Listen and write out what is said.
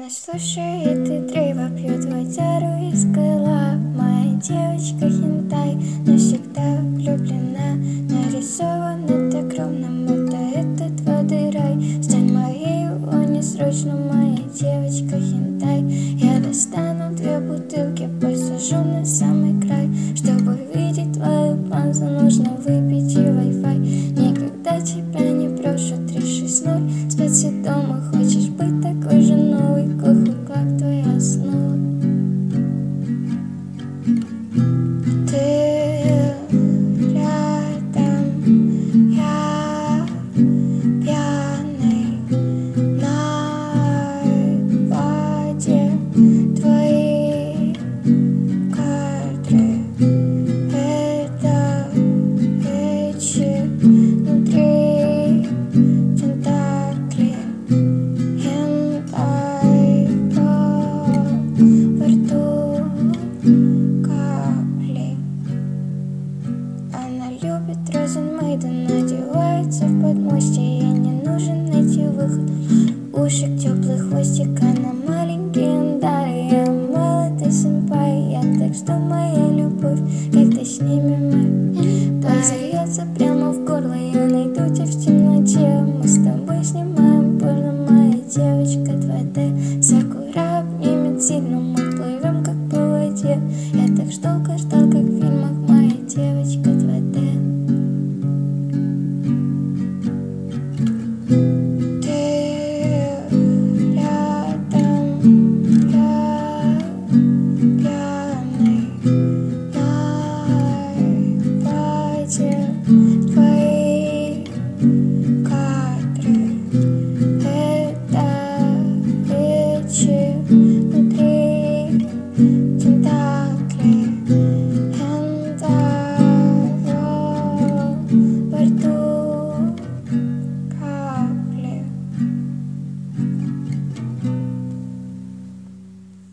Она слушает и древо пьет водяру из горла. Моя девочка хентай навсегда влюблена. Нарисована так ровно, будто это твой рай. Стань моей, о, не срочно, моя девочка хентай. Я достану 2 бутылки, посажу на самый край. Чтобы видеть твою панзу, нужно выпить и Wi-Fi. Никогда тебя не брошу, 360 спать и дома. Хочешь быть такой же новой кухни, как твоя основа. Ты рядом, я пьяный на воде. Твои кадры — это речи внутри тентакли. Хентай во рту капли. Она любит Розен Мейден, надевается в подмостье. Ей не нужен найти выход, уши к теплый хвостик. Она маленький андай, я молодой сэмпай. Я так жду, моя любовь, когда снимем мы. Позовется прямо в горло, я найду тебя в темноте. Мы с тобой снимаем больно, моя девочка 2D. Сакура обнимет сильно, мы плывем как по воде. Я так ждал, как в фильмах, моя девочка 2D. Ты рядом, я пьяный на воде. Твои кадры — это речи